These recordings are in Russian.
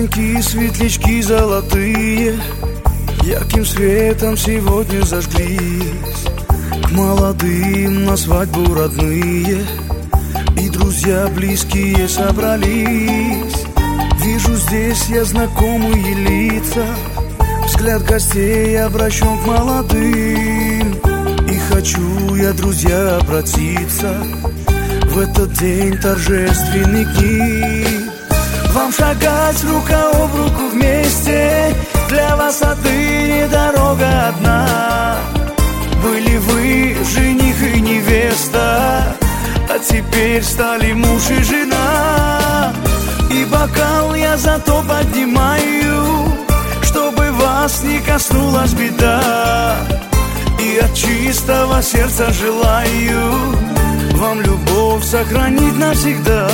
Огоньки, светлячки золотые ярким светом сегодня зажглись. К молодым на свадьбу родные и друзья близкие собрались. Вижу здесь я знакомые лица, взгляд гостей обращен к молодым. И хочу я, друзья, обратиться в этот день торжественный к ним. Вам шагать рука об руку вместе, для вас отныне дорога одна. Были вы жених и невеста, а теперь стали муж и жена. И бокал я зато поднимаю, чтобы вас не коснулась беда. И от чистого сердца желаю вам любовь сохранить навсегда.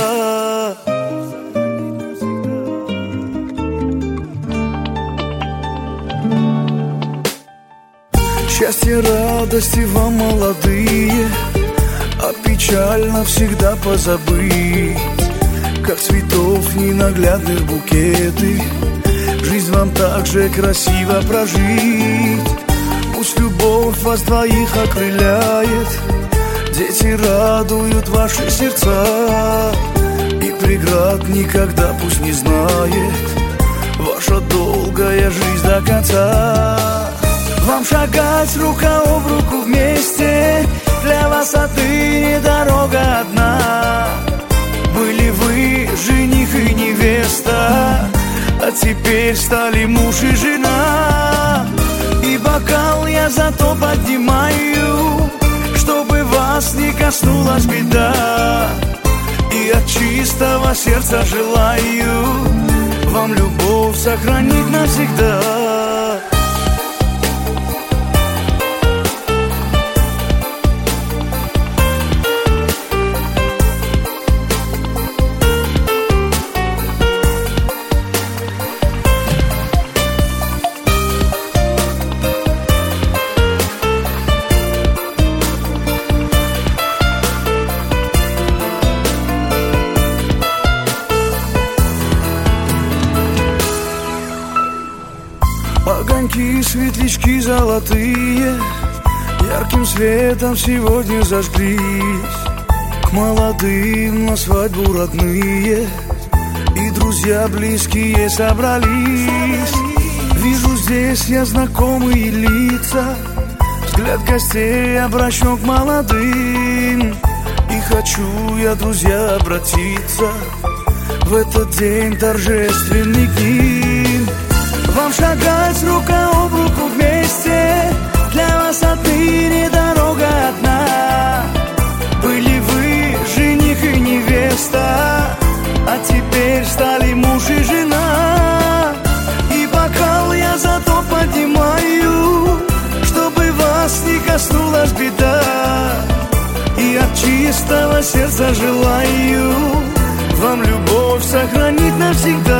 Счастья, радости вам, молодые, а печаль навсегда позабыть. Как цветов ненаглядных букеты, жизнь вам так же красиво прожить. Пусть любовь вас двоих окрыляет, дети радуют ваши сердца. И преград никогда пусть не знает ваша долгая жизнь до конца. Вам шагать рука об руку вместе, для вас отныне дорога одна. Были вы жених и невеста, а теперь стали муж и жена. И бокал я зато поднимаю, чтобы вас не коснулась беда. И от чистого сердца желаю вам любовь сохранить навсегда. Огоньки, светлячки золотые ярким светом сегодня зажглись. К молодым на свадьбу родные и друзья близкие собрались. Вижу здесь я знакомые лица, взгляд гостей обращен к молодым. И хочу я, друзья, обратиться в этот день торжественный к ним. Вам шагать рука об руку вместе, для вас отныне дорога одна. Были вы жених и невеста, а теперь стали муж и жена. И бокал я зато поднимаю, чтобы вас не коснулась беда. И от чистого сердца желаю вам любовь сохранить навсегда.